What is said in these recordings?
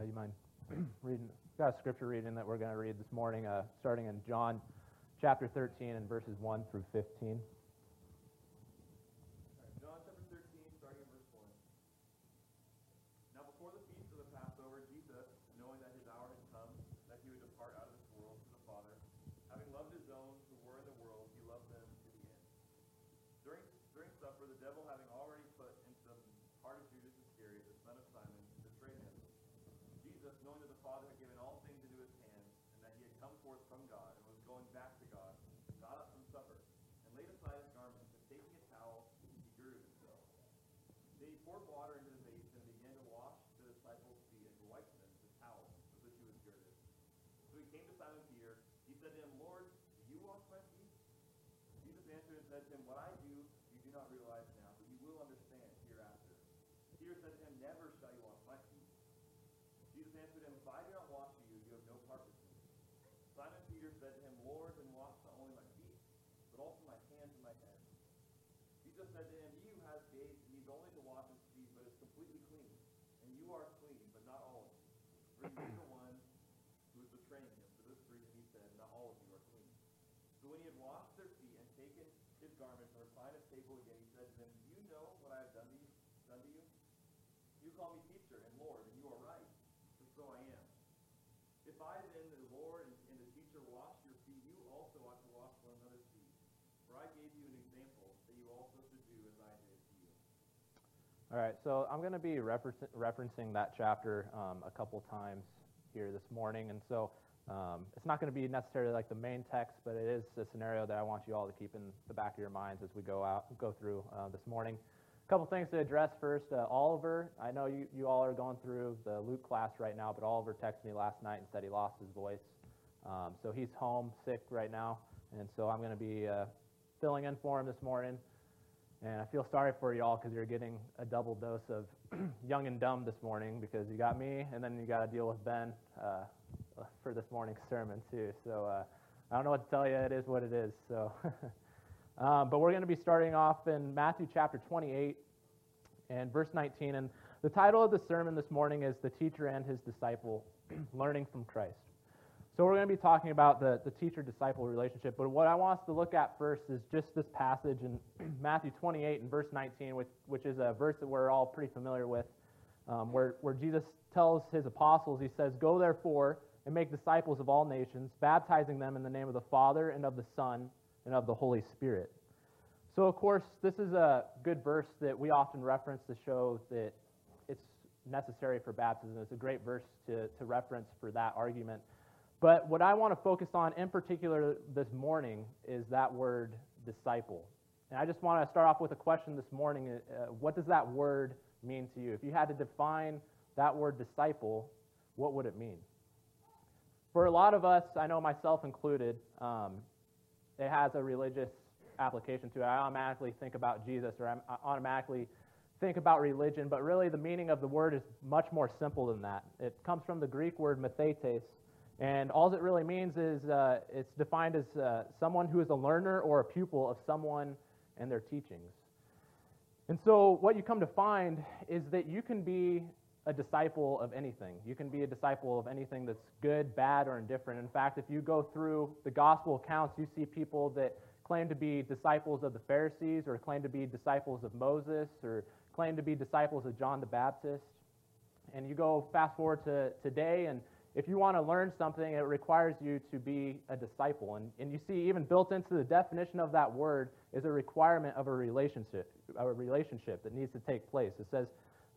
You mind reading? Got a scripture reading that we're going to read this morning, starting in John chapter 13 and verses 1 through 15. John chapter 13, starting in verse 1. Now before the feast of the Passover, Jesus, knowing that his hour had come, that he would depart out of this world to the Father, having loved his own who were in the world, he loved them to the end. During supper, the devil having already put into the heart of Judas Iscariot, the son of Simon, to betray him, Jesus, knowing that the Father had given all things into his hands, and that he had come forth from God, and was going back to God, got up from supper, and laid aside his garments, and taking a towel, he girded himself. Then he poured water into the basin, and began to wash the disciples' feet, and to wipe them with the towel with which he was girded. So he came to Simon Peter. He said to him, Lord, do you wash my feet? Jesus answered and said to him, What I do, you do not realize now, but you will understand hereafter. Peter said to him, Never shall you wash my feet. Jesus answered him, If I do not wash you, you have no part with me. Simon Peter said to him, Lord, then wash not only my feet, but also my hands and my head. Jesus said to him, He who has bathed needs only to wash his feet, but is completely clean. And you are clean, but not all of you. For you are the one who is betraying him. For this reason he said, Not all of you are clean. So when he had washed their feet and taken his garments and reclined at table again, he said to them, Do you know what I have done to you? You call me teacher and Lord, and you are right, for so I am. If I then, the Lord and the teacher, wash your feet, you also ought to wash one another's feet. For I gave you an example that you also should do as I did to you. All right, so I'm going to be referencing that chapter a couple times here this morning, and so it's not going to be necessarily like the main text, but it is a scenario that I want you all to keep in the back of your minds as we go through this morning. A couple things to address first. Oliver, I know you all are going through the Luke class right now, but Oliver texted me last night and said he lost his voice. So he's home sick right now, and so I'm going to be filling in for him this morning. And I feel sorry for you all because you're getting a double dose of young and dumb this morning, because you got me and then you got to deal with Ben for this morning's sermon too. So I don't know what to tell you. It is what it is. So. But we're going to be starting off in Matthew chapter 28 and verse 19. And the title of the sermon this morning is The Teacher and His Disciple, Learning from Christ. So we're going to be talking about the teacher-disciple relationship. But what I want us to look at first is just this passage in Matthew 28 and verse 19, which is a verse that we're all pretty familiar with, where Jesus tells his apostles, he says, Go therefore and make disciples of all nations, baptizing them in the name of the Father and of the Son and of the Holy Spirit. So, of course, this is a good verse that we often reference to show that it's necessary for baptism. It's a great verse to reference for that argument. But what I want to focus on in particular this morning is that word disciple. And I just want to start off with a question this morning. What does that word mean to you? If you had to define that word disciple, what would it mean? For a lot of us, I know myself included, it has a religious application to it. I automatically think about Jesus, or I automatically think about religion, but really the meaning of the word is much more simple than that. It comes from the Greek word mathetes, and all it really means is it's defined as someone who is a learner or a pupil of someone and their teachings. And so what you come to find is that you can be a disciple of anything. You can be a disciple of anything that's good, bad, or indifferent. In fact, if you go through the gospel accounts, you see people that claim to be disciples of the Pharisees, or claim to be disciples of Moses, or claim to be disciples of John the Baptist. And you go fast forward to today, and if you want to learn something, it requires you to be a disciple. And you see, even built into the definition of that word is a requirement of a relationship that needs to take place. It says,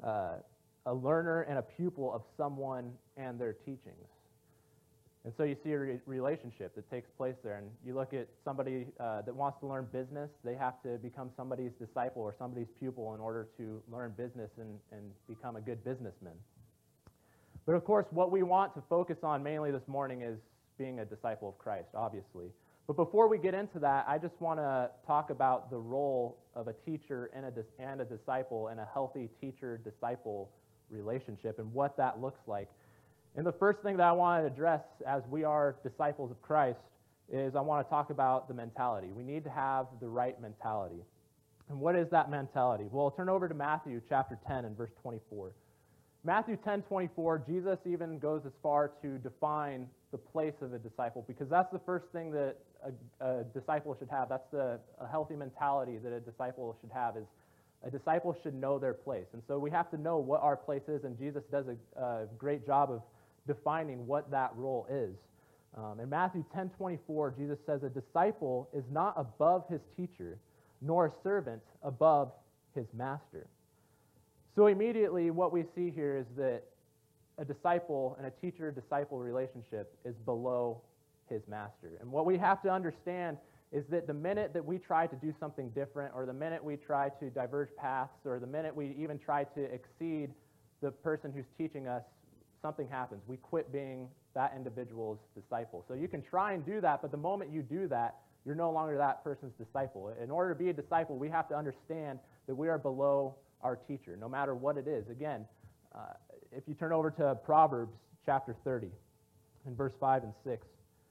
a learner and a pupil of someone and their teachings. And so you see a relationship that takes place there. And you look at somebody that wants to learn business, they have to become somebody's disciple or somebody's pupil in order to learn business and become a good businessman. But of course, what we want to focus on mainly this morning is being a disciple of Christ, obviously. But before we get into that, I just want to talk about the role of a teacher and a disciple in a healthy teacher-disciple relationship and what that looks like. And the first thing that I want to address as we are disciples of Christ is I want to talk about the mentality. We need to have the right mentality. And what is that mentality? Well, turn over to Matthew chapter 10 and verse 24. Matthew 10:24, Jesus even goes as far to define the place of a disciple, because that's the first thing that a disciple should have. That's a healthy mentality that a disciple should have, is a disciple should know their place. And so we have to know what our place is, and Jesus does a great job of defining what that role is. In Matthew 10:24, Jesus says, a disciple is not above his teacher, nor a servant above his master. So immediately what we see here is that a disciple and a teacher-disciple relationship is below his master. And what we have to understand is that the minute that we try to do something different, or the minute we try to diverge paths, or the minute we even try to exceed the person who's teaching us, something happens. We quit being that individual's disciple. So you can try and do that, but the moment you do that, you're no longer that person's disciple. In order to be a disciple, we have to understand that we are below our teacher, no matter what it is. Again, if you turn over to Proverbs chapter 30, in verse 5 and 6,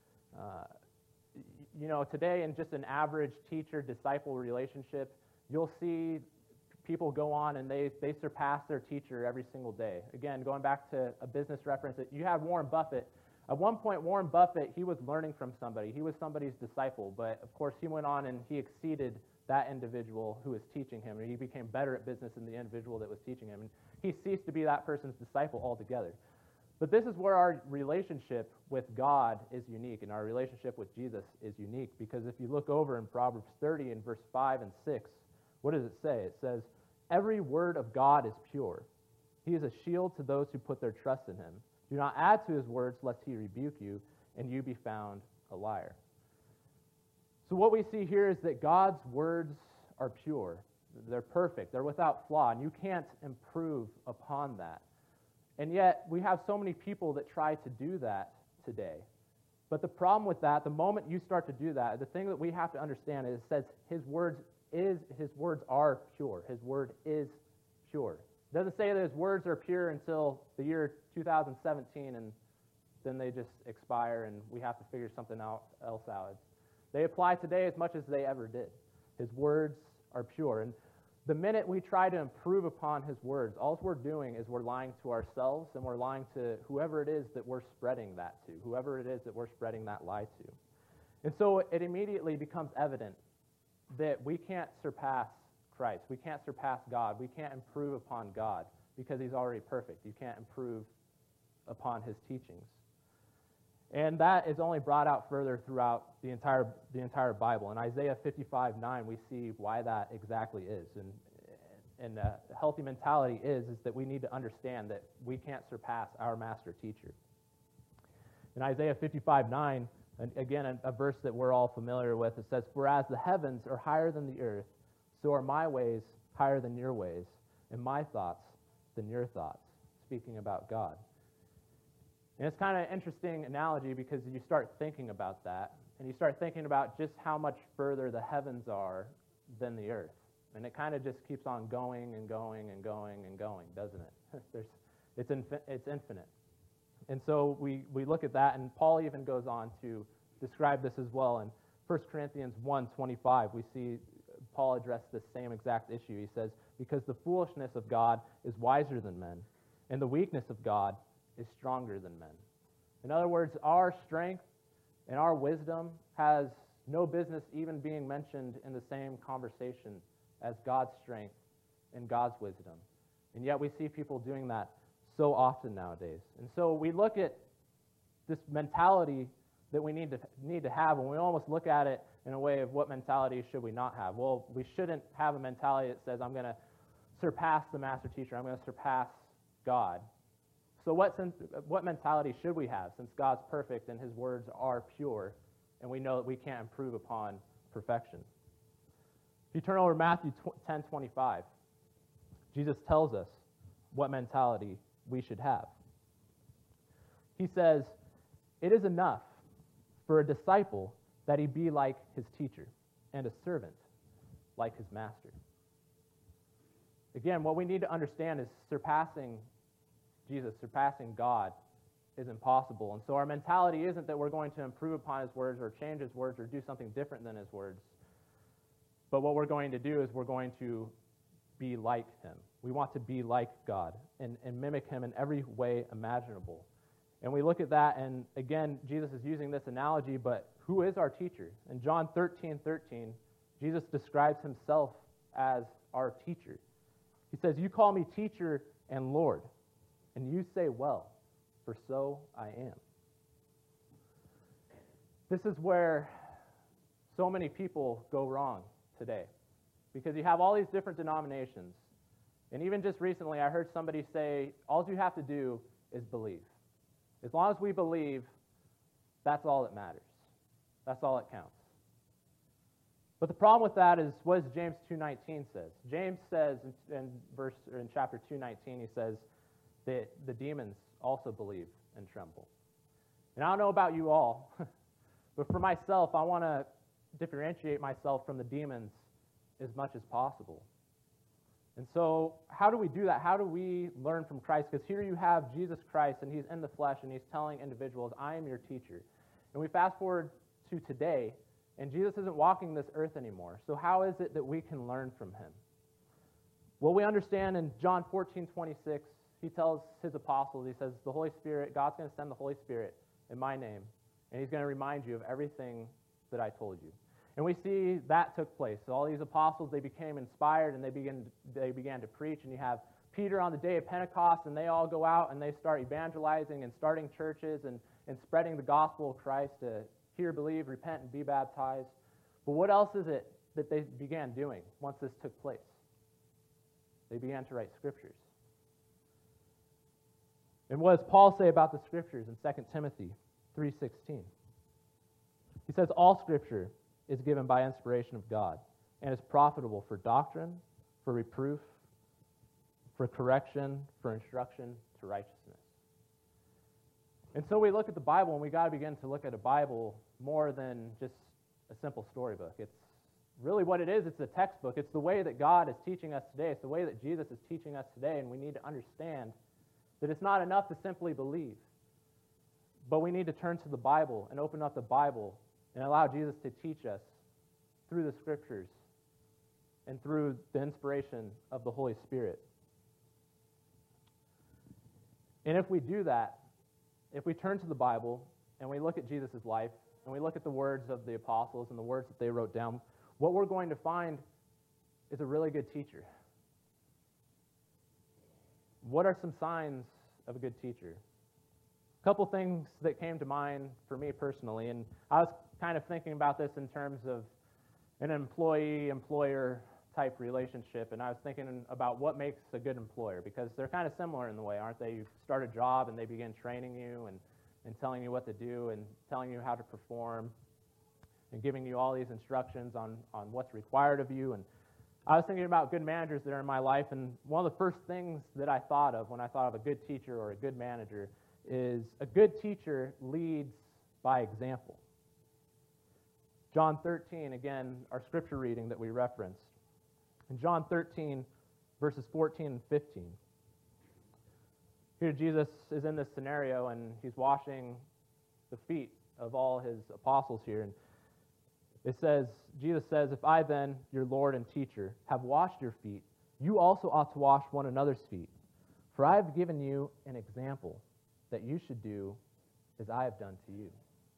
today in just an average teacher-disciple relationship, you'll see people go on and they surpass their teacher every single day. Again, going back to a business reference, you have Warren Buffett. At one point, Warren Buffett, he was learning from somebody. He was somebody's disciple, but of course he went on and he exceeded that individual who was teaching him, and he became better at business than the individual that was teaching him. And he ceased to be that person's disciple altogether. But this is where our relationship with God is unique, and our relationship with Jesus is unique, because if you look over in Proverbs 30 in verse 5 and 6, what does it say? It says, every word of God is pure. He is a shield to those who put their trust in him. Do not add to his words, lest he rebuke you, and you be found a liar. So what we see here is that God's words are pure. They're perfect. They're without flaw, and you can't improve upon that. And yet, we have so many people that try to do that today. But the problem with that, the moment you start to do that, the thing that we have to understand is it says his words are pure. His word is pure. It doesn't say that his words are pure until the year 2017, and then they just expire, and we have to figure something else out. They apply today as much as they ever did. His words are pure. And the minute we try to improve upon his words, all we're doing is we're lying to ourselves, and we're lying to whoever it is that we're spreading that to, whoever it is that we're spreading that lie to. And so it immediately becomes evident that we can't surpass Christ. We can't surpass God. We can't improve upon God because he's already perfect. You can't improve upon his teachings. And that is only brought out further throughout the entire Bible. In Isaiah 55:9, we see why that exactly is. And a healthy mentality is that we need to understand that we can't surpass our master teacher. In Isaiah 55:9, and again, a verse that we're all familiar with, it says, "For as the heavens are higher than the earth, so are my ways higher than your ways, and my thoughts than your thoughts," speaking about God. And it's kind of an interesting analogy because you start thinking about that, and you start thinking about just how much further the heavens are than the earth. And it kind of just keeps on going and going and going and going, doesn't it? It's infinite. And so we look at that, and Paul even goes on to describe this as well. In 1 Corinthians 1:25, we see Paul address this same exact issue. He says, "Because the foolishness of God is wiser than men, and the weakness of God is stronger than men." In other words, our strength and our wisdom has no business even being mentioned in the same conversation as God's strength and God's wisdom. And yet we see people doing that so often nowadays. And so we look at this mentality that we need to have, and we almost look at it in a way of what mentality should we not have. Well, we shouldn't have a mentality that says, I'm going to surpass the master teacher, I'm going to surpass God. So what mentality should we have, since God's perfect and his words are pure, and we know that we can't improve upon perfection? If you turn over to Matthew 10:25, Jesus tells us what mentality we should have. He says, "It is enough for a disciple that he be like his teacher, and a servant like his master." Again, what we need to understand is surpassing Jesus, surpassing God, is impossible. And so our mentality isn't that we're going to improve upon his words or change his words or do something different than his words. But what we're going to do is we're going to be like him. We want to be like God and mimic him in every way imaginable. And we look at that, and again, Jesus is using this analogy, but who is our teacher? In John 13:13, Jesus describes himself as our teacher. He says, "You call me teacher and Lord, and you say, well, for so I am." This is where so many people go wrong today, because you have all these different denominations. And even just recently, I heard somebody say, all you have to do is believe. As long as we believe, that's all that matters. That's all that counts. But the problem with that is, what does James 2:19 says? James says in chapter 2:19, he says that the demons also believe and tremble. And I don't know about you all, but for myself, I want to differentiate myself from the demons as much as possible. And so how do we do that? How do we learn from Christ? Because here you have Jesus Christ, and he's in the flesh, and he's telling individuals, I am your teacher. And we fast forward to today, and Jesus isn't walking this earth anymore. So how is it that we can learn from him? Well, we understand in John 14:26, he tells his apostles, he says, the Holy Spirit, God's going to send the Holy Spirit in my name, and he's going to remind you of everything that I told you. And we see that took place. So all these apostles, they became inspired, and they began to preach. And you have Peter on the day of Pentecost, and they all go out and they start evangelizing and starting churches and spreading the gospel of Christ to hear, believe, repent, and be baptized. But what else is it that they began doing once this took place? They began to write scriptures. And what does Paul say about the scriptures in 2 Timothy 3:16? He says, all scripture is given by inspiration of God and is profitable for doctrine, for reproof, for correction, for instruction to righteousness. And so we look at the Bible, and we got to begin to look at a Bible more than just a simple storybook. It's really what it is. It's a textbook. It's the way that God is teaching us today. It's the way that Jesus is teaching us today, and we need to understand that it's not enough to simply believe, but we need to turn to the Bible and open up the Bible and allow Jesus to teach us through the Scriptures and through the inspiration of the Holy Spirit. And if we do that, if we turn to the Bible and we look at Jesus' life and we look at the words of the apostles and the words that they wrote down, what we're going to find is a really good teacher. What are some signs of a good teacher? A couple things that came to mind for me personally, and I was kind of thinking about this in terms of an employee-employer type relationship, and I was thinking about what makes a good employer, because they're kind of similar in the way, aren't they? You start a job and they begin training you and telling you what to do and telling you how to perform and giving you all these instructions on what's required of you. And I was thinking about good managers that are in my life, and one of the first things that I thought of when I thought of a good teacher or a good manager is a good teacher leads by example. John 13, again, our scripture reading that we referenced. In John 13, verses 14 and 15. Here Jesus is in this scenario, and he's washing the feet of all his apostles here. And it says, Jesus says, if I then, your Lord and teacher, have washed your feet, you also ought to wash one another's feet. For I have given you an example that you should do as I have done to you.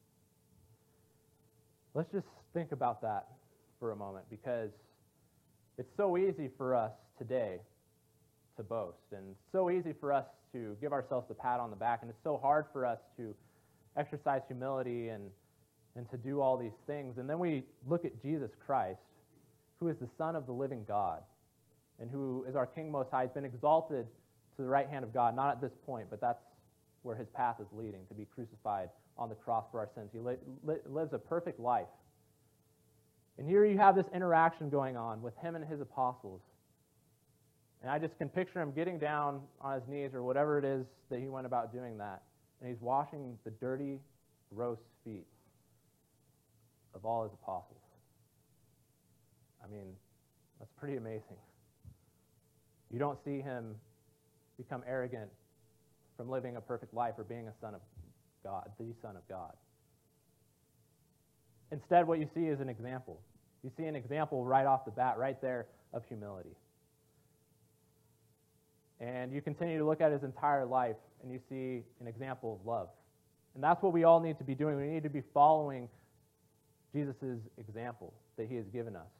Let's just think about that for a moment, because it's so easy for us today to boast, and so easy for us to give ourselves a pat on the back, and it's so hard for us to exercise humility and to do all these things. And then we look at Jesus Christ, who is the Son of the living God, and who is our King Most High. He's been exalted to the right hand of God, not at this point, but that's where his path is leading, to be crucified on the cross for our sins. He lives a perfect life. And here you have this interaction going on with him and his apostles. And I just can picture him getting down on his knees or whatever it is that he went about doing that. And he's washing the dirty, gross feet of all his apostles. I mean, that's pretty amazing. You don't see him become arrogant from living a perfect life or being a son of God, the Son of God. Instead, what you see is an example. You see an example right off the bat, right there, of humility. And you continue to look at his entire life, and you see an example of love. And that's what we all need to be doing. We need to be following Jesus' example that he has given us.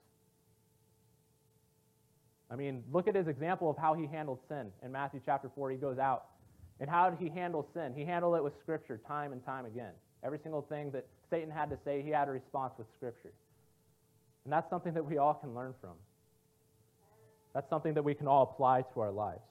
I mean, look at his example of how he handled sin. In Matthew chapter 4, he goes out. And how did he handle sin? He handled it with Scripture time and time again. Every single thing that Satan had to say, he had a response with Scripture. And that's something that we all can learn from. That's something that we can all apply to our lives.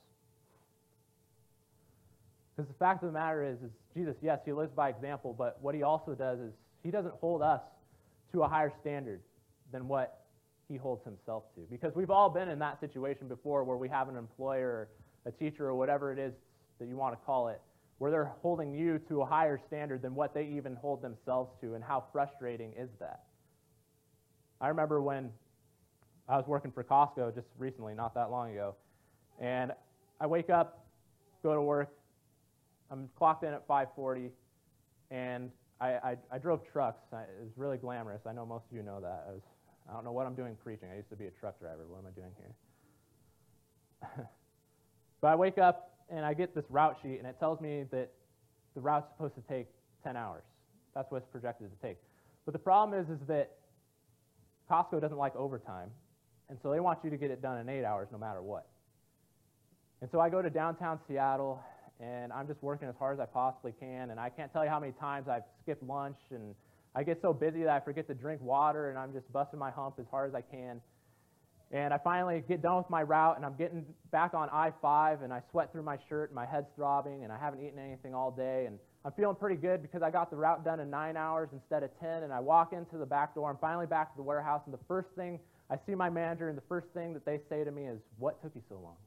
Because the fact of the matter is Jesus, yes, he lives by example, but what he also does is he doesn't hold us to a higher standard than what he holds himself to. Because we've all been in that situation before where we have an employer, or a teacher, or whatever it is that you want to call it, where they're holding you to a higher standard than what they even hold themselves to, and how frustrating is that? I remember when I was working for Costco just recently, not that long ago, and I wake up, go to work, I'm clocked in at 5:40, and I drove trucks. It was really glamorous. I know most of you know that. I don't know what I'm doing preaching. I used to be a truck driver. What am I doing here? But I wake up, and I get this route sheet, and it tells me that the route's supposed to take 10 hours. That's what it's projected to take. But the problem is that Costco doesn't like overtime, and so they want you to get it done in 8 hours no matter what. And so I go to downtown Seattle, and I'm just working as hard as I possibly can, and I can't tell you how many times I've skipped lunch, and I get so busy that I forget to drink water, and I'm just busting my hump as hard as I can. And I finally get done with my route, and I'm getting back on I-5, and I sweat through my shirt, and my head's throbbing, and I haven't eaten anything all day, and I'm feeling pretty good because I got the route done in 9 hours instead of 10, and I walk into the back door. I'm finally back to the warehouse, and the first thing, I see my manager, and the first thing that they say to me is, "What took you so long?"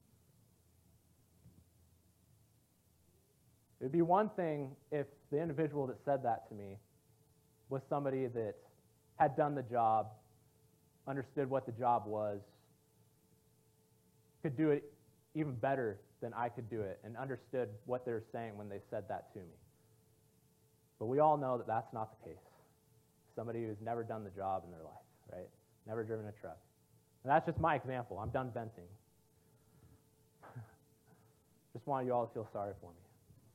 It would be one thing if the individual that said that to me was somebody that had done the job, understood what the job was, could do it even better than I could do it, and understood what they were saying when they said that to me. But we all know that that's not the case. Somebody who's never done the job in their life, right? Never driven a truck. And that's just my example. I'm done venting. Just wanted you all to feel sorry for me.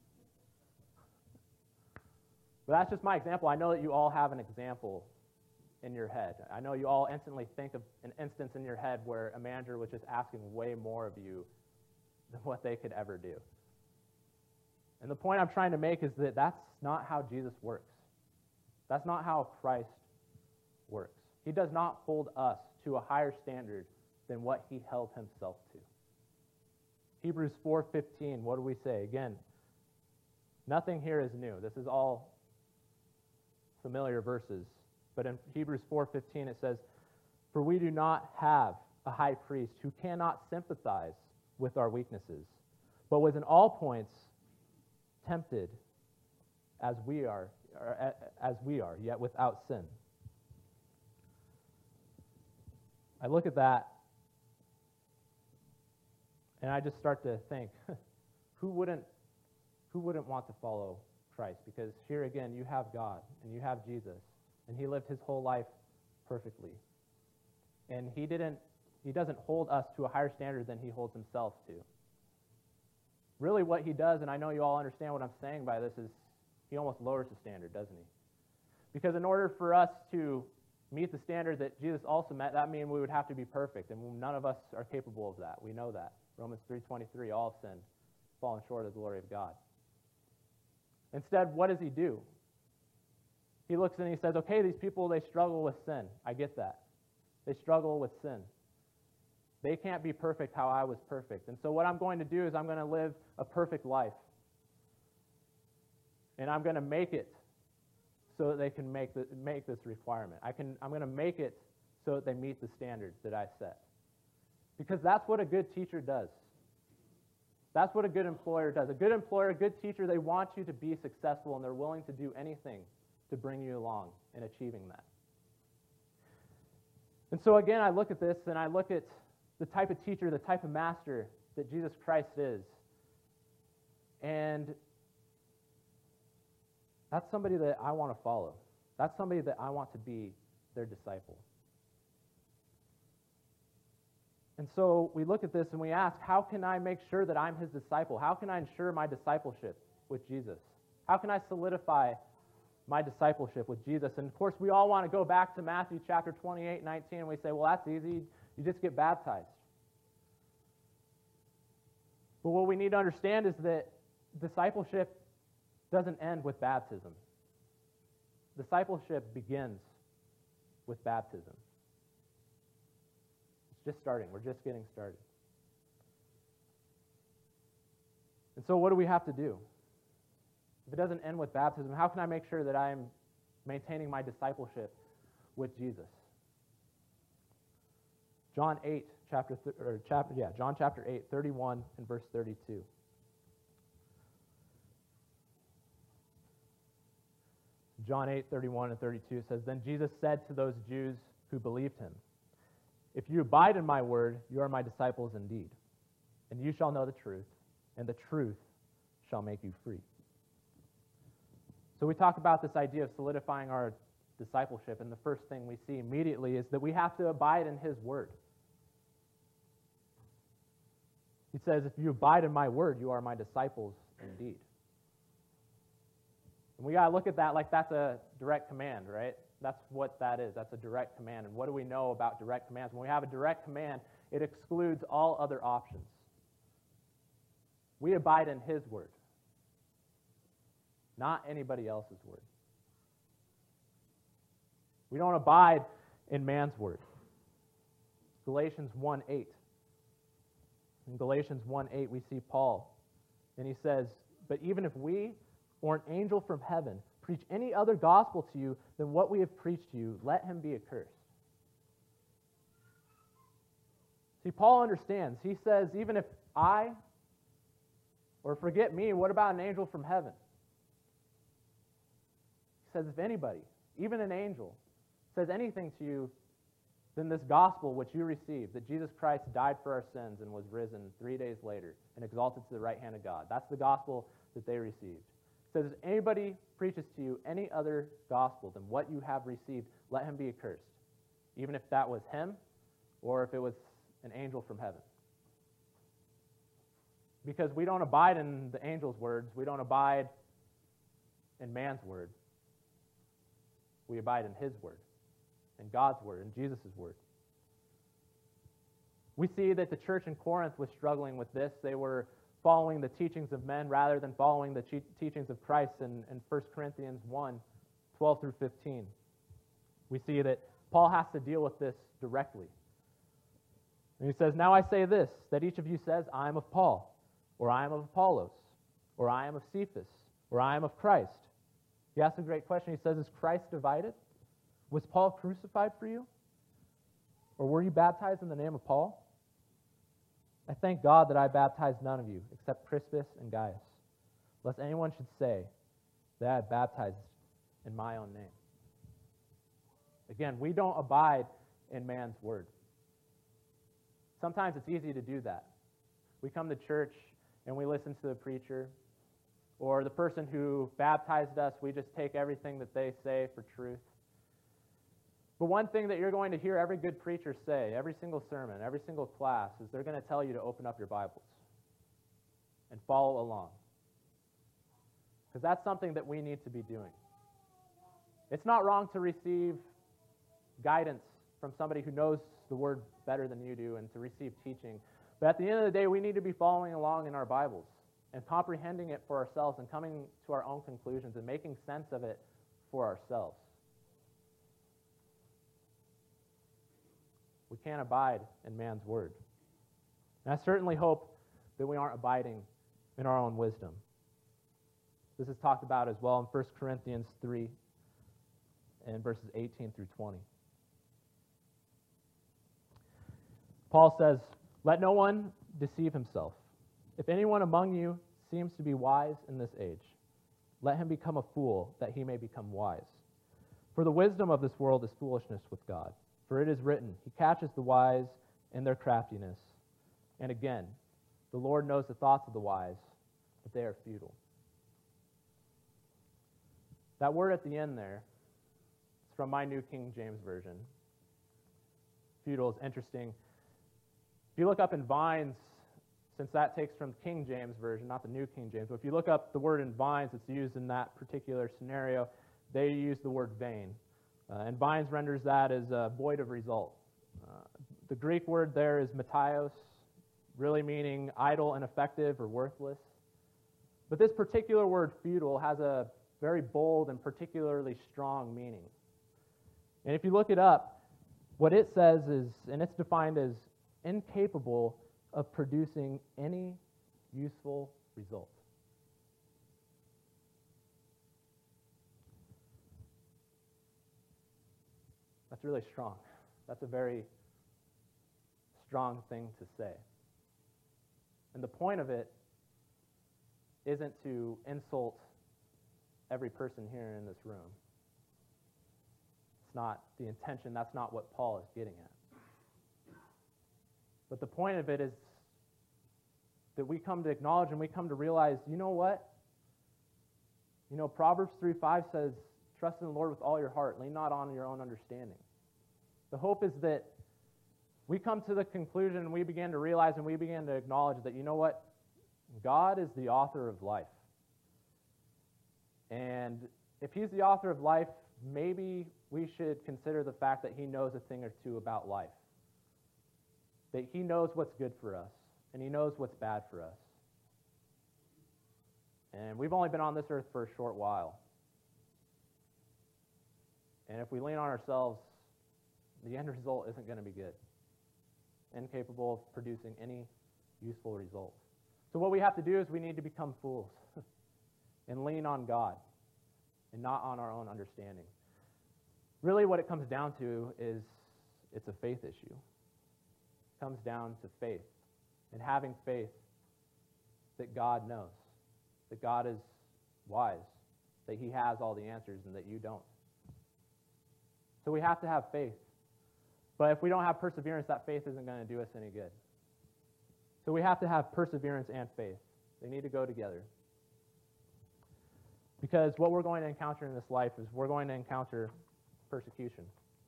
But that's just my example. I know that you all have an example in your head. I know you all instantly think of an instance in your head where a manager was just asking way more of you than what they could ever do. And the point I'm trying to make is that that's not how Jesus works. That's not how Christ works. He does not hold us to a higher standard than what he held himself to. Hebrews 4:15, what do we say? Again, nothing here is new. This is all familiar verses. But in Hebrews 4:15 it says, "For we do not have a high priest who cannot sympathize with our weaknesses, but was in all points tempted as we are, yet without sin." I look at that, and I just start to think, who wouldn't want to follow Christ? Because here again, you have God, and you have Jesus, and he lived his whole life perfectly. And he doesn't hold us to a higher standard than he holds himself to. Really what he does, and I know you all understand what I'm saying by this, is he almost lowers the standard, doesn't he? Because in order for us to meet the standard that Jesus also met, that means we would have to be perfect, and none of us are capable of that. We know that. Romans 3:23, all have sinned, fallen short of the glory of God. Instead, what does he do? He looks and he says, okay, these people, they struggle with sin. I get that. They struggle with sin. They can't be perfect how I was perfect. And so what I'm going to do is I'm going to live a perfect life. And I'm going to make it so that they can make this requirement. I'm going to make it so that they meet the standards that I set. Because that's what a good teacher does. That's what a good employer does. A good employer, a good teacher, they want you to be successful, and they're willing to do anything to bring you along in achieving that. And so again, I look at this, and I look at the type of teacher, the type of master that Jesus Christ is. And that's somebody that I want to follow. That's somebody that I want to be their disciple. And so we look at this and we ask, how can I make sure that I'm his disciple? How can I ensure my discipleship with Jesus? How can I solidify my discipleship with Jesus? And of course, we all want to go back to Matthew chapter 28, 19, and we say, well, that's easy. You just get baptized. But what we need to understand is that discipleship doesn't end with baptism. Discipleship begins with baptism. It's just starting. We're just getting started. And so what do we have to do? If it doesn't end with baptism, how can I make sure that I'm maintaining my discipleship with Jesus? John chapter 8, 31 and verse 32. John 8, 31 and 32 says, Then Jesus said to those Jews who believed him, If you abide in my word, you are my disciples indeed, and you shall know the truth, and the truth shall make you free. So we talk about this idea of solidifying our discipleship, and the first thing we see immediately is that we have to abide in his word. He says, if you abide in my word, you are my disciples indeed. And we got to look at that like that's a direct command, right? That's what that is. That's a direct command. And what do we know about direct commands? When we have a direct command, it excludes all other options. We abide in his word, not anybody else's word. We don't abide in man's word. Galatians 1:8. In Galatians 1:8, we see Paul, and he says, But even if we or an angel from heaven preach any other gospel to you than what we have preached to you, let him be accursed. See, Paul understands. He says, even if I, or forget me, what about an angel from heaven? He says, if anybody, even an angel, says anything to you than this gospel which you received, that Jesus Christ died for our sins and was risen 3 days later and exalted to the right hand of God. That's the gospel that they received. It says, if anybody preaches to you any other gospel than what you have received, let him be accursed, even if that was him or if it was an angel from heaven. Because we don't abide in the angel's words. We don't abide in man's word. We abide in his word, in God's word, in Jesus' word. We see that the church in Corinth was struggling with this. They were following the teachings of men rather than following the teachings of Christ in 1 Corinthians 1, 12 through 15. We see that Paul has to deal with this directly. And he says, Now I say this, that each of you says, I am of Paul, or I am of Apollos, or I am of Cephas, or I am of Christ. He asks a great question. He says, Is Christ divided? Was Paul crucified for you? Or were you baptized in the name of Paul? I thank God that I baptized none of you except Crispus and Gaius, lest anyone should say that I baptized in my own name. Again, we don't abide in man's word. Sometimes it's easy to do that. We come to church and we listen to the preacher, or the person who baptized us, we just take everything that they say for truth. But one thing that you're going to hear every good preacher say, every single sermon, every single class, is they're going to tell you to open up your Bibles and follow along. Because that's something that we need to be doing. It's not wrong to receive guidance from somebody who knows the Word better than you do and to receive teaching. But at the end of the day, we need to be following along in our Bibles and comprehending it for ourselves and coming to our own conclusions and making sense of it for ourselves. We can't abide in man's word. And I certainly hope that we aren't abiding in our own wisdom. This is talked about as well in 1 Corinthians 3 and verses 18 through 20. Paul says, Let no one deceive himself. If anyone among you seems to be wise in this age, let him become a fool, that he may become wise. For the wisdom of this world is foolishness with God. For it is written, He catches the wise in their craftiness. And again, the Lord knows the thoughts of the wise, but they are futile. That word at the end there, it's from my New King James Version. Futile is interesting. If you look up in Vines, since that takes from King James Version, not the New King James, but if you look up the word in Vines that's used in that particular scenario, they use the word vain. And Vines renders that as void of result. The Greek word there is metios, really meaning idle, ineffective, or worthless. But this particular word, futile, has a very bold and particularly strong meaning. And if you look it up, what it says is, and it's defined as incapable of producing any useful result. That's really strong. That's a very strong thing to say. And the point of it isn't to insult every person here in this room. It's not the intention. That's not what Paul is getting at. But the point of it is that we come to acknowledge and we come to realize, you know what? You know, Proverbs 3:5 says, trust in the Lord with all your heart, lean not on your own understanding. The hope is that we come to the conclusion and we begin to realize and we begin to acknowledge that, you know what? God is the author of life. And if he's the author of life, maybe we should consider the fact that he knows a thing or two about life. That he knows what's good for us, and he knows what's bad for us. And we've only been on this earth for a short while. And if we lean on ourselves, the end result isn't going to be good. Incapable of producing any useful result. So what we have to do is we need to become fools and lean on God and not on our own understanding. Really what it comes down to is it's a faith issue. It comes down to faith and having faith that God knows, that God is wise, that he has all the answers and that you don't. So we have to have faith. But if we don't have perseverance, that faith isn't going to do us any good. So we have to have perseverance and faith. They need to go together. Because what we're going to encounter in this life is we're going to encounter persecution.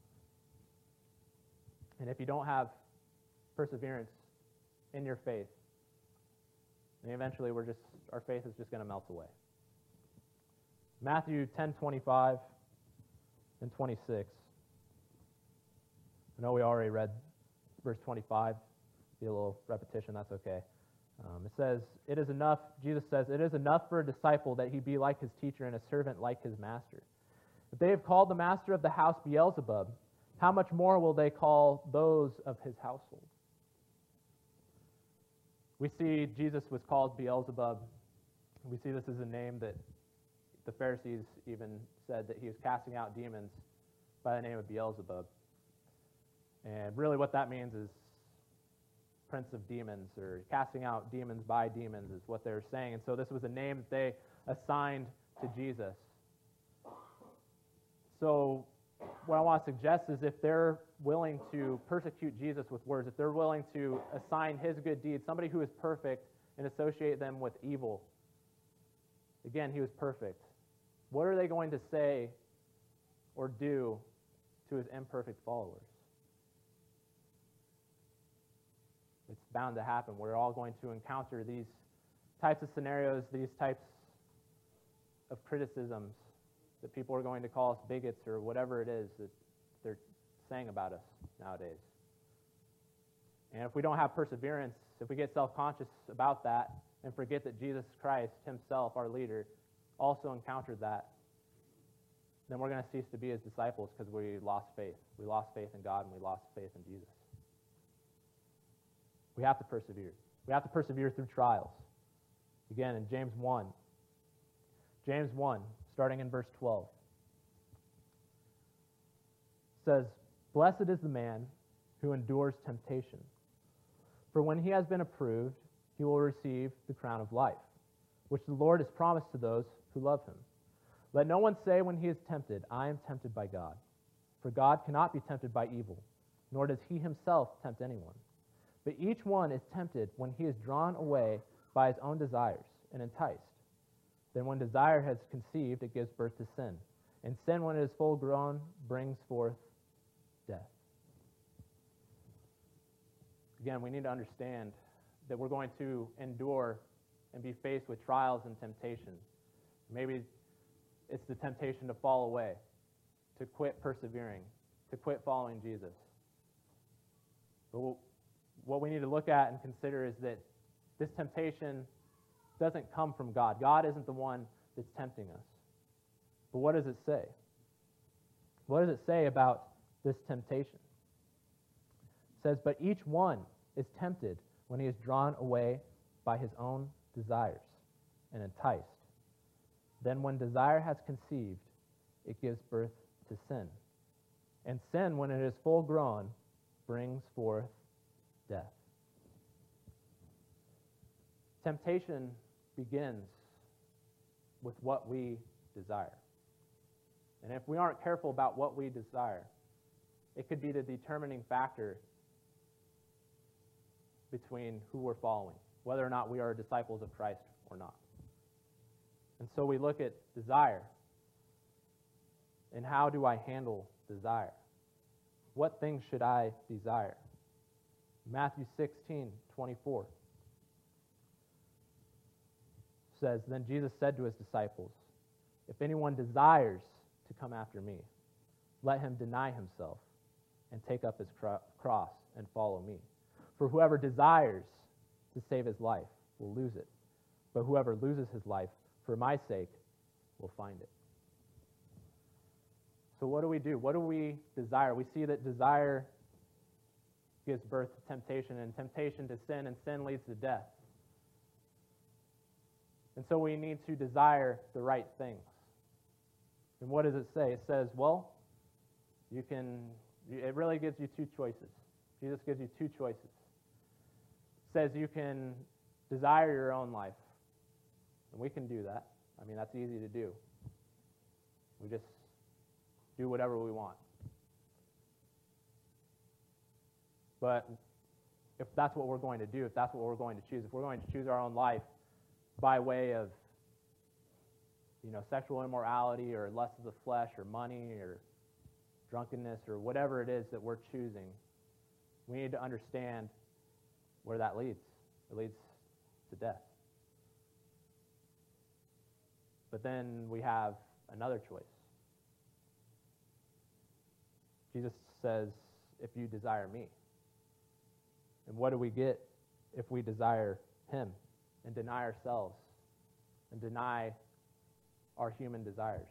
And if you don't have perseverance in your faith, then eventually our faith is just going to melt away. Matthew 10:25 and 26. I know we already read verse 25. Be a little repetition, that's okay. It says, it is enough, Jesus says, it is enough for a disciple that he be like his teacher and a servant like his master. If they have called the master of the house Beelzebub, how much more will they call those of his household? We see Jesus was called Beelzebub. We see this as a name that the Pharisees even said that he was casting out demons by the name of Beelzebub. And really what that means is prince of demons, or casting out demons by demons is what they're saying. And so this was a name that they assigned to Jesus. So what I want to suggest is if they're willing to persecute Jesus with words, if they're willing to assign his good deeds, somebody who is perfect, and associate them with evil, again, he was perfect. What are they going to say or do to his imperfect followers? It's bound to happen. We're all going to encounter these types of scenarios, these types of criticisms that people are going to call us bigots or whatever it is that they're saying about us nowadays. And if we don't have perseverance, if we get self-conscious about that and forget that Jesus Christ himself, our leader, also encountered that, then we're going to cease to be his disciples because we lost faith. We lost faith in God and we lost faith in Jesus. We have to persevere. We have to persevere through trials. Again, in James 1. James 1, starting in verse 12. Says, blessed is the man who endures temptation. For when he has been approved, he will receive the crown of life, which the Lord has promised to those who love him. Let no one say when he is tempted, I am tempted by God. For God cannot be tempted by evil, nor does he himself tempt anyone. But each one is tempted when he is drawn away by his own desires and enticed. Then when desire has conceived, it gives birth to sin. And sin, when it is full grown, brings forth death. Again, we need to understand that we're going to endure and be faced with trials and temptations. Maybe it's the temptation to fall away, to quit persevering, to quit following Jesus. But what we need to look at and consider is that this temptation doesn't come from God. God isn't the one that's tempting us. But what does it say? What does it say about this temptation? It says, but each one is tempted when he is drawn away by his own desires and enticed. Then when desire has conceived, it gives birth to sin. And sin, when it is full grown, brings forth death. Temptation begins with what we desire. And if we aren't careful about what we desire, it could be the determining factor between who we're following, whether or not we are disciples of Christ or not. And so we look at desire. And how do I handle desire? What things should I desire? Matthew 16:24 says, then Jesus said to his disciples, if anyone desires to come after me, let him deny himself and take up his cross and follow me. For whoever desires to save his life will lose it, but whoever loses his life for my sake will find it. So what do we do? What do we desire? We see that desire gives birth to temptation, and temptation to sin, and sin leads to death. And so we need to desire the right things. And what does it say? It says, well, it really gives you two choices. Jesus gives you two choices. It says you can desire your own life. And we can do that. I mean, that's easy to do. We just do whatever we want. But if that's what we're going to do, if that's what we're going to choose, if we're going to choose our own life by way of, sexual immorality or lust of the flesh or money or drunkenness or whatever it is that we're choosing, we need to understand where that leads. It leads to death. But then we have another choice. Jesus says, if you desire me. And what do we get if we desire him and deny ourselves and deny our human desires?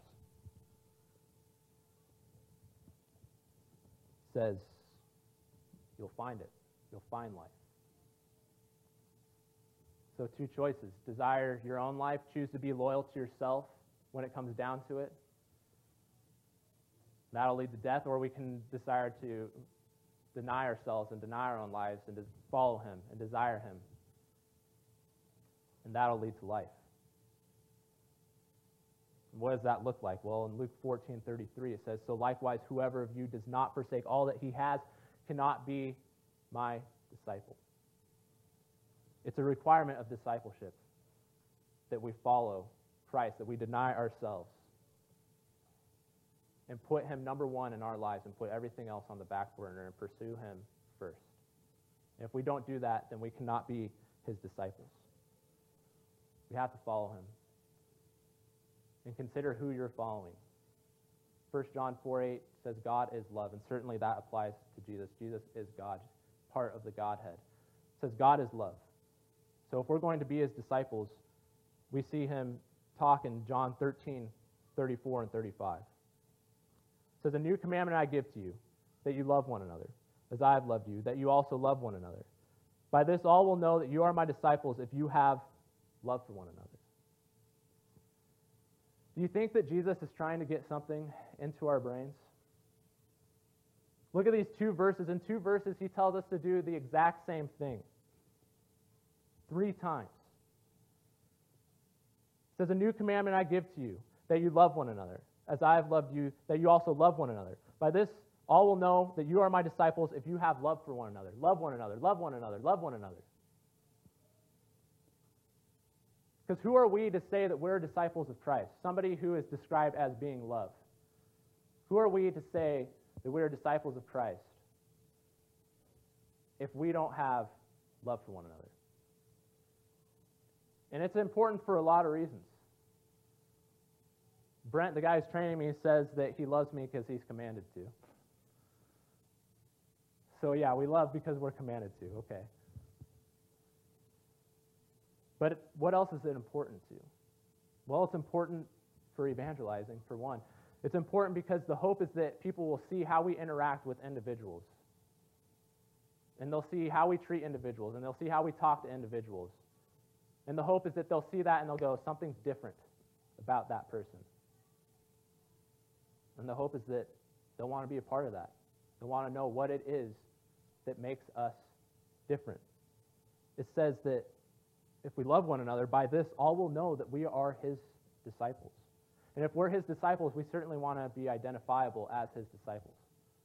It says, you'll find it. You'll find life. So two choices. Desire your own life. Choose to be loyal to yourself when it comes down to it. That'll lead to death. Or we can desire to deny ourselves and deny our own lives and to follow him and desire him. And that'll lead to life. And what does that look like? Well, in Luke 14:33 it says, so likewise whoever of you does not forsake all that he has cannot be my disciple. It's a requirement of discipleship that we follow Christ, that we deny ourselves and put him number one in our lives and put everything else on the back burner and pursue him first. And if we don't do that, then we cannot be his disciples. We have to follow him. And consider who you're following. 1 John 4:8 says God is love, and certainly that applies to Jesus. Jesus is God, part of the Godhead. It says God is love. So if we're going to be his disciples, we see him talk in John 13:34 and 35. It says, a new commandment I give to you, that you love one another, as I have loved you, that you also love one another. By this all will know that you are my disciples if you have love for one another. Do you think that Jesus is trying to get something into our brains? Look at these two verses. In two verses, he tells us to do the exact same thing. 3 times. It says, a new commandment I give to you, that you love one another, as I have loved you, that you also love one another. By this, all will know that you are my disciples if you have love for one another. Love one another, love one another, love one another. Because who are we to say that we're disciples of Christ? Somebody who is described as being love. Who are we to say that we are disciples of Christ if we don't have love for one another. And it's important for a lot of reasons. Brent, the guy who's training me, says that he loves me because he's commanded to. So yeah, we love because we're commanded to, okay. But what else is it important to? Well, it's important for evangelizing, for one. It's important because the hope is that people will see how we interact with individuals. And they'll see how we treat individuals, and they'll see how we talk to individuals. And the hope is that they'll see that and they'll go, something's different about that person. And the hope is that they'll want to be a part of that. They'll want to know what it is that makes us different. It says that if we love one another, by this all will know that we are his disciples. And if we're his disciples, we certainly want to be identifiable as his disciples.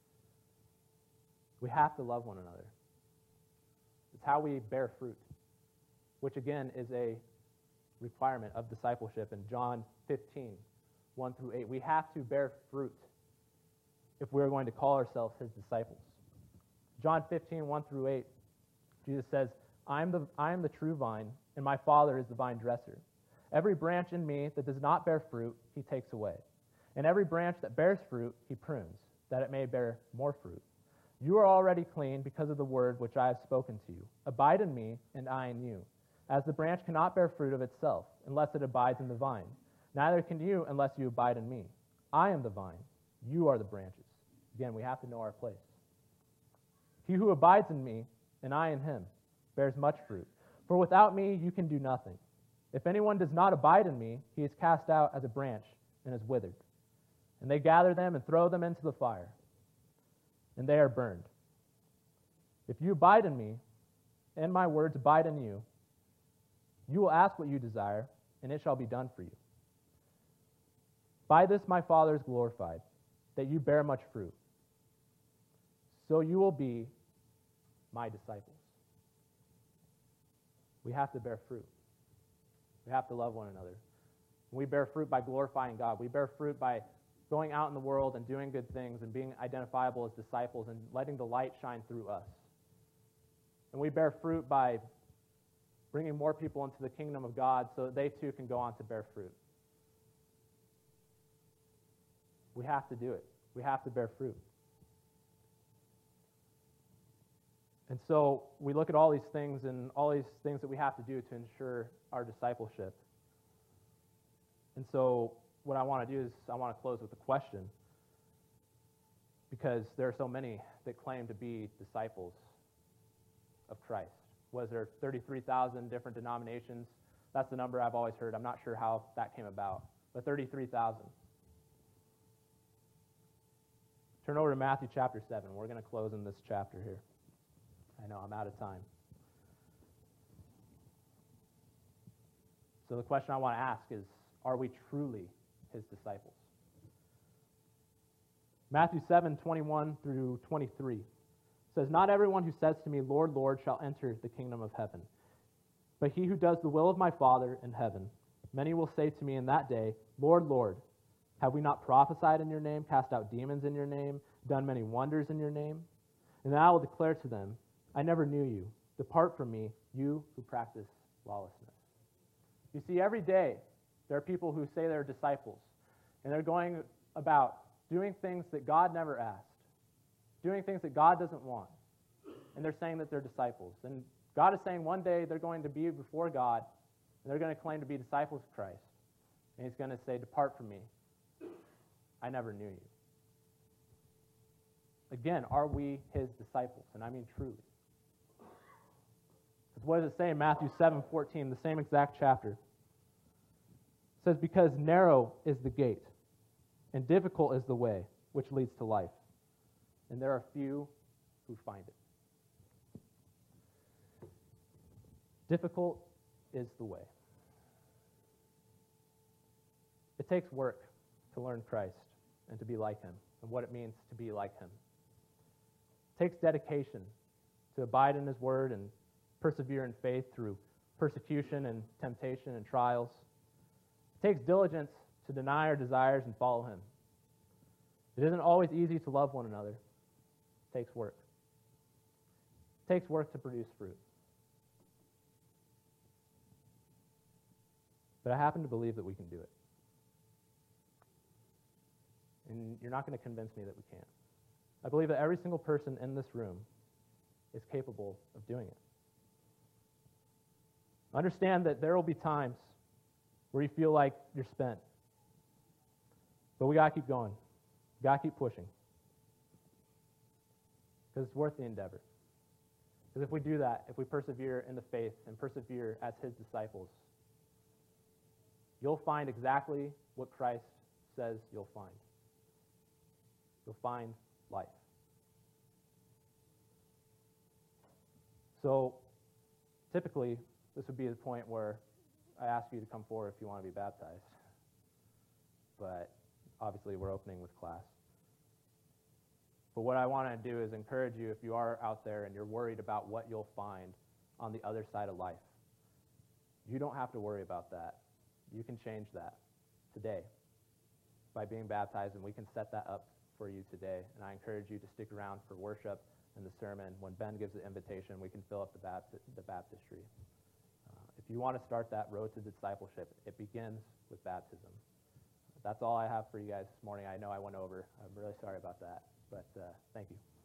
We have to love one another. It's how we bear fruit, which again is a requirement of discipleship in John 15, 1 through 8. We have to bear fruit if we're going to call ourselves his disciples. John 15, 1 through 8, Jesus says, I am the true vine, and my Father is the vine dresser. Every branch in me that does not bear fruit, he takes away. And every branch that bears fruit, he prunes, that it may bear more fruit. You are already clean because of the word which I have spoken to you. Abide in me, and I in you. As the branch cannot bear fruit of itself, unless it abides in the vine, neither can you unless you abide in me. I am the vine, you are the branches. Again, we have to know our place. He who abides in me, and I in him, bears much fruit. For without me you can do nothing. If anyone does not abide in me, he is cast out as a branch and is withered. And they gather them and throw them into the fire, and they are burned. If you abide in me, and my words abide in you, you will ask what you desire, and it shall be done for you. By this my Father is glorified, that you bear much fruit. So you will be my disciples. We have to bear fruit. We have to love one another. We bear fruit by glorifying God. We bear fruit by going out in the world and doing good things and being identifiable as disciples and letting the light shine through us. And we bear fruit by bringing more people into the kingdom of God so that they too can go on to bear fruit. We have to do it. We have to bear fruit. And so we look at all these things and all these things that we have to do to ensure our discipleship. And so what I want to do is I want to close with a question, because there are so many that claim to be disciples of Christ. Was there 33,000 different denominations? That's the number I've always heard. I'm not sure how that came about, but 33,000. Turn over to Matthew chapter 7. We're going to close in this chapter here. I know I'm out of time. So the question I want to ask is, are we truly his disciples? Matthew 7, 21 through 23 says, Not everyone who says to me, Lord, Lord, shall enter the kingdom of heaven, but he who does the will of my Father in heaven. Many will say to me in that day, Lord, Lord, have we not prophesied in your name, cast out demons in your name, done many wonders in your name? And then I will declare to them, I never knew you. Depart from me, you who practice lawlessness. You see, every day there are people who say they're disciples, and they're going about doing things that God never asked, doing things that God doesn't want, and they're saying that they're disciples. And God is saying one day they're going to be before God, and they're going to claim to be disciples of Christ. And he's going to say, Depart from me. I never knew you. Again, are we his disciples? And I mean truly. What does it say in Matthew 7:14, the same exact chapter? It says, Because narrow is the gate, and difficult is the way which leads to life, and there are few who find it. Difficult is the way. It takes work to learn Christ and to be like him, and what it means to be like him. It takes dedication to abide in his word and persevere in faith through persecution and temptation and trials. It takes diligence to deny our desires and follow him. It isn't always easy to love one another. It takes work. takes work to produce fruit. But I happen to believe that we can do it. And you're not going to convince me that we can't. I believe that every single person in this room is capable of doing it. Understand that there will be times where you feel like you're spent. But we got to keep going. We got to keep pushing. Because it's worth the endeavor. Because if we do that, if we persevere in the faith and persevere as his disciples, you'll find exactly what Christ says you'll find. You'll find life. So, typically, this would be the point where I ask you to come forward if you want to be baptized. But obviously, we're opening with class. But what I want to do is encourage you, if you are out there and you're worried about what you'll find on the other side of life, you don't have to worry about that. You can change that today by being baptized, and we can set that up for you today. And I encourage you to stick around for worship and the sermon. When Ben gives the invitation, we can fill up the baptistry. If you want to start that road to discipleship, it begins with baptism. That's all I have for you guys this morning. I know I went over. I'm really sorry about that, but thank you.